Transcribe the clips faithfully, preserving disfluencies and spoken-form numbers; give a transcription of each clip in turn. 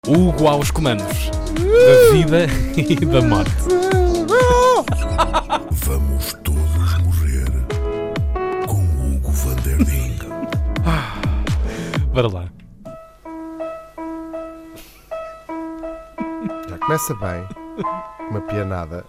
Hugo aos comandos da vida e da morte. Vamos todos morrer com Hugo van der Ding. Bora lá. Já começa bem. Uma pianada.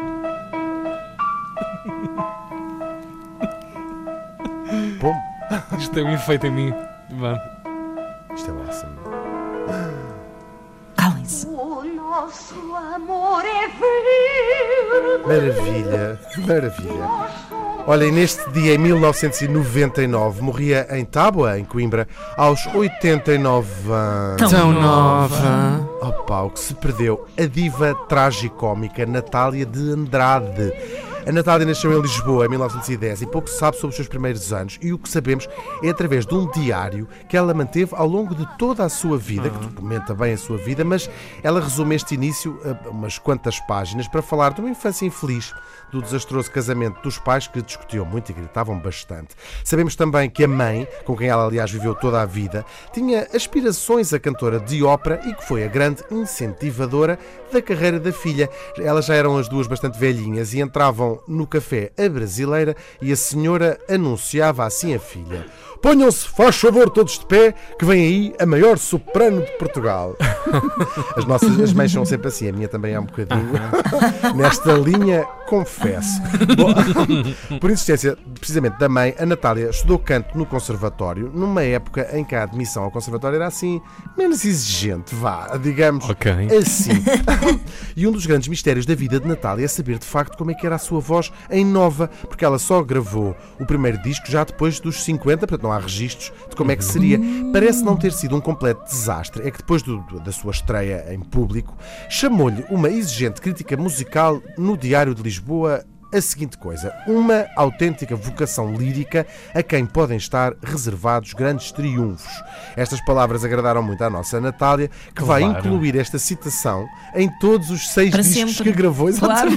Bom, Isto tem um efeito em mim. Vá. isto é awesome. Calem-se. O nosso amor é verde. Maravilha, maravilha. Olha, e neste dia, em mil novecentos e noventa e nove, morria em Tábua, em Coimbra, aos oitenta e nove anos. Tão nova. Opa, o que se perdeu? A diva tragicómica Natália de Andrade. A Natália nasceu em Lisboa em mil novecentos e dez e pouco se sabe sobre os seus primeiros anos, e o que sabemos é através de um diário que ela manteve ao longo de toda a sua vida, que documenta bem a sua vida, mas ela resume este início a umas quantas páginas para falar de uma infância infeliz, do desastroso casamento dos pais, que discutiam muito e gritavam bastante. Sabemos também que a mãe, com quem ela aliás viveu toda a vida, tinha aspirações a cantora de ópera e que foi a grande incentivadora da carreira da filha. Elas já eram as duas bastante velhinhas e entravam no café à brasileira e a senhora anunciava assim a filha: ponham-se, faz favor, todos de pé, que vem aí a maior soprano de Portugal. As nossas as mães são sempre assim, a minha também é um bocadinho nesta linha, confesso. Bom, por insistência precisamente da mãe, a Natália estudou canto no conservatório, numa época em que a admissão ao conservatório era assim menos exigente, vá, digamos Ok. assim. E um dos grandes mistérios da vida de Natália é saber de facto como é que era a sua voz em nova, porque ela só gravou o primeiro disco já depois dos cinquenta, portanto não há registros de como é que seria. Parece não ter sido um completo desastre. É que depois do, da sua estreia em público, chamou-lhe uma exigente crítica musical no Diário de Lisboa a seguinte coisa: uma autêntica vocação lírica a quem podem estar reservados grandes triunfos. Estas palavras agradaram muito à nossa Natália, que vai Claro. incluir esta citação em todos os seis Para discos sempre. que gravou. Claro.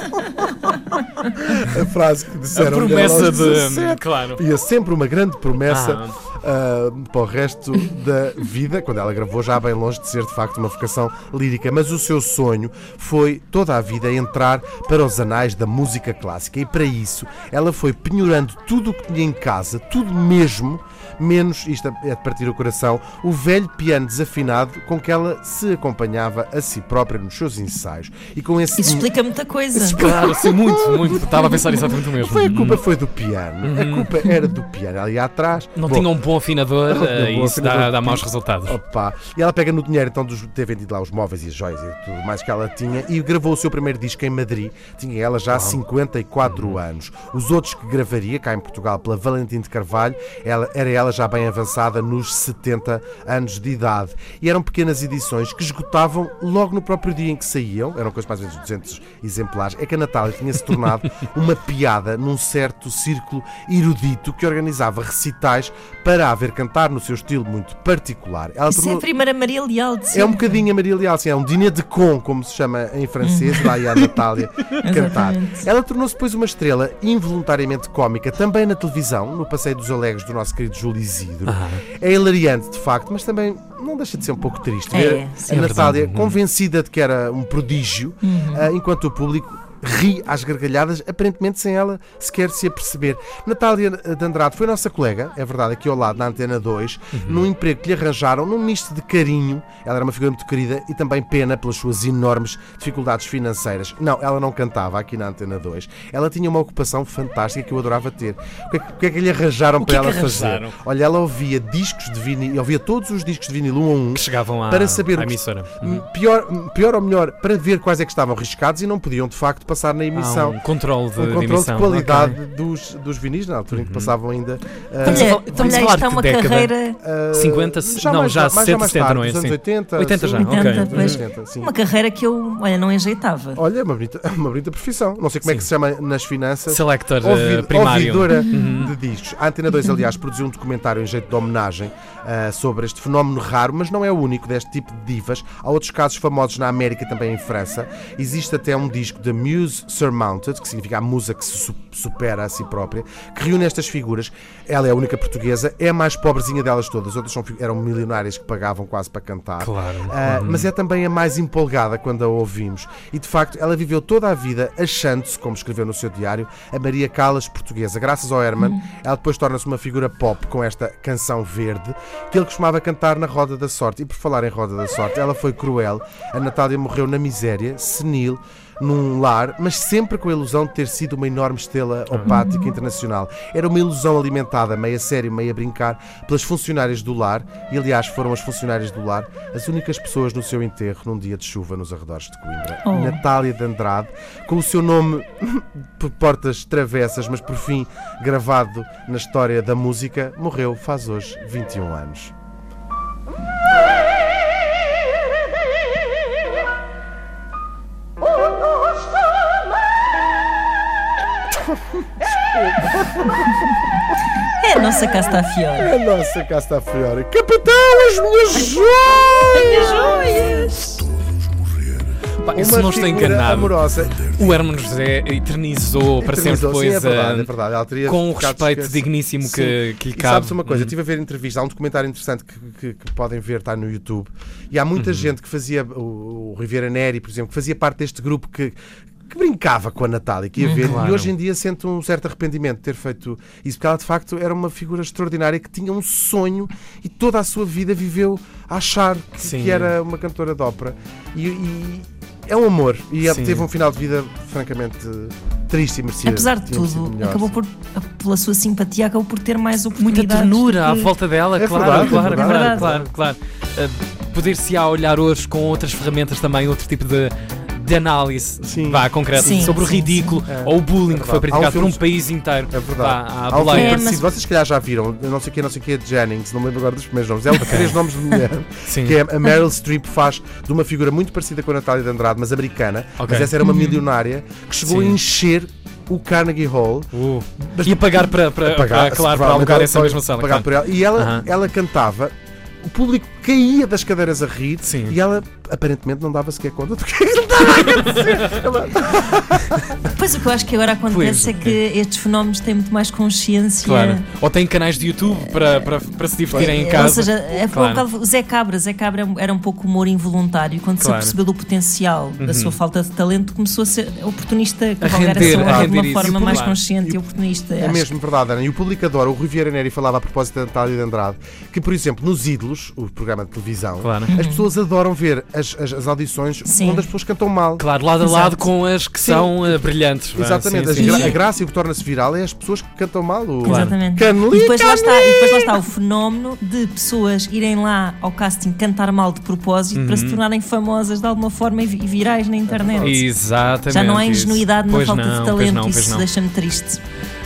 A frase que A disseram promessa dela aos de. dezassete. Claro. E é sempre uma grande promessa Ah. ah, para o resto da vida, quando ela gravou, já bem longe de ser de facto uma vocação lírica. Mas o seu sonho foi toda a vida entrar para os anais da música clássica, e para isso ela foi penhorando tudo o que tinha em casa, tudo mesmo, menos, isto é de partir o coração, o velho piano desafinado com que ela se acompanhava a si própria nos seus ensaios. E com esse Isso explica muita coisa. Claro, sim, muito, muito. Estava a pensar exatamente o mesmo. Foi a culpa foi do piano. A culpa era do piano. Ali atrás. Não Bom, tinha um bom afinador, Não tinha um eh, bom isso dá, afinador. dá maus resultados. Opa. E ela pega no dinheiro então dos, ter vendido lá os móveis e as joias e tudo mais que ela tinha, e gravou o seu primeiro disco em Madrid. Tinha ela já cinquenta e quatro anos. Os outros que gravaria cá em Portugal pela Valentim de Carvalho, ela, era ela já bem avançada nos setenta anos de idade. E eram pequenas edições que esgotavam logo no próprio dia em que saíam. Eram coisas mais ou menos duzentos exemplares. É que a Natália tinha-se tornado uma piada num certo círculo erudito que organizava recitais para a ver cantar no seu estilo muito particular. Ela Isso é a tornou- primeira Maria Leal de é um sempre. bocadinho a Maria Leal, assim, é um dîner de con, como se chama em francês, lá ia a Natália cantar. Exatamente. Ela tornou-se depois uma estrela involuntariamente cómica, também na televisão, no Passeio dos Alegres do nosso querido Júlio Isidro. É hilariante, de facto, mas também não deixa de ser um pouco triste É, ver sim, a é Natália verdade. convencida de que era um prodígio, ah, enquanto o público ri às gargalhadas, aparentemente sem ela sequer se aperceber. Natália de Andrade foi nossa colega, é verdade, aqui ao lado, na Antena dois, num emprego que lhe arranjaram, num misto de carinho. Ela era uma figura muito querida e também pena pelas suas enormes dificuldades financeiras. Não, ela não cantava aqui na Antena dois. Ela tinha uma ocupação fantástica que eu adorava ter. O que é que, o que, é que lhe arranjaram O para que é ela que fazer? arranjaram? Olha, ela ouvia discos de vinil, ouvia todos os discos de vinil um a um, Que chegavam à, para saber à o que- emissora. pior, pior ou melhor, para ver quais é que estavam riscados e não podiam de facto passar na emissão. Há um controle de, Um de controle emissão. de qualidade Ok. dos, dos vinis, na altura em que passavam ainda. ah, Estamos a Olha, fal- então, estamos a olha, falar isto é de uma década. carreira. ah, cinquenta, não, mais já tarde, mais- sessenta, mais setenta, tarde, não é dos anos assim? oitenta. oitenta já, sim. ok. oitenta, pois. oitenta, sim. Uma carreira que eu, olha, não enjeitava. Olha, uma bonita, uma bonita profissão. Não sei como é que Sim. se chama nas finanças. Selector eh, Ouvid- primário. ouvidora de discos. A Antena dois, aliás, produziu um documentário em jeito de homenagem ah, sobre este fenómeno raro, mas não é o único deste tipo de divas. Há outros casos famosos na América e também em França. Existe até um disco da Muse Muse Surmounted, que significa a musa que se supera a si própria, que reúne estas figuras. Ela é a única portuguesa, é a mais pobrezinha delas todas, outras são, eram milionárias que pagavam quase para cantar. Claro. Uh, mas é também a mais empolgada quando a ouvimos. E de facto, ela viveu toda a vida achando-se, como escreveu no seu diário, a Maria Callas portuguesa. Graças ao Herman, uhum. ela depois torna-se uma figura pop com esta canção verde que ele costumava cantar na Roda da Sorte. E por falar em Roda da Sorte, ela foi cruel. A Natália morreu na miséria, senil, num lar, mas sempre com a ilusão de ter sido uma enorme estrela opática internacional. Era uma ilusão alimentada, meia sério, meia brincar, pelas funcionárias do lar, e aliás foram as funcionárias do lar as únicas pessoas no seu enterro num dia de chuva nos arredores de Coimbra. Oh. Natália de Andrade, com o seu nome por portas travessas, mas por fim gravado na história da música, morreu faz hoje vinte e um anos. É a nossa Castafiore. É a nossa Castafiore. Capitão, as minhas joias! Todos morrer. Pá, se não estou enganado, amorosa. o Hermano José eternizou para sempre Eternizou, depois, sim, é verdade, é verdade. Ela teria com o ficado respeito esquecida. digníssimo que, que lhe E cabe. sabes uma coisa, eu Uhum. estive a ver entrevista, há um documentário interessante que, que, que podem ver, está no YouTube, e há muita Uhum. gente que fazia, o, o Riviera Neri, por exemplo, que fazia parte deste grupo que que brincava com a Natália, que ia ver, Claro. e hoje em dia sente um certo arrependimento de ter feito isso, porque ela de facto era uma figura extraordinária que tinha um sonho e toda a sua vida viveu a achar que, Sim. que era uma cantora de ópera, e, e é um amor, e ela Sim. teve um final de vida francamente triste e merecido. Apesar de Tinha sido tudo, melhor. acabou por, pela sua simpatia, acabou por ter mais Muita oportunidades. ternura à que- volta dela, É claro, verdade, claro, é claro, verdade. claro, claro, claro. Uh, Poder-se-á olhar hoje com outras ferramentas também, outro tipo de, de análise Sim. vá, concreta Sim, sobre o sim, ridículo sim. É. ou o bullying É que foi verdade. Há um praticado por um filme- país inteiro. É verdade. Vá, à Há um filme boleia. É, parecido, mas- vocês se calhar já viram, eu não sei quem, não sei quem é de Jennings, não me lembro agora dos primeiros nomes, é o três nomes de mulher, Sim. que é a Meryl Streep faz de uma figura muito parecida com a Natália de Andrade, mas americana, Ok. mas essa era uma milionária que chegou Sim. a encher o Carnegie Hall. Uh, e a pagar para, para, para, claro, para alugar essa mesma sala. pagar Claro. por ela. E ela, Aham. ela cantava, o público caía das cadeiras a rir. Sim. E ela aparentemente não dava sequer conta do que ele estava a dizer. Ela- Pois o que eu acho que agora acontece Pois, é que estes fenómenos têm muito mais consciência. Claro. Ou tem canais de YouTube para, para, para se divertirem em Ou casa. seja, é por Claro. causa- o Zé Cabra, Zé Cabra era um pouco humor involuntário. Quando se Claro. apercebeu do potencial da sua falta de talento, começou a ser oportunista, a cavalgar render, essa a onda de render uma isso. forma E o mais público- consciente e e o- oportunista. É Acho mesmo verdade, Ana. E o público adora. O Rui Vieira Neri falava a propósito da Natália de Andrade que, por exemplo, nos Ídolos, o programa de televisão, Claro. as pessoas adoram ver as, as, as audições Sim. onde as pessoas cantam mal. Claro, lado a Exato. lado com as que Sim. são uh, brilhantes. vá. Exatamente. Sim, As sim, gra- sim. A graça e o que torna-se viral é as pessoas que cantam mal. O Claro. Exatamente. Canli, E depois, lá canli. está, e depois lá está o fenómeno de pessoas irem lá ao casting cantar mal de propósito para se Uhum. tornarem famosas de alguma forma e vi- e virais na internet. Exatamente. Já não há isso. ingenuidade na Pois falta não, de pois talento, não, pois isso não. deixa-me triste.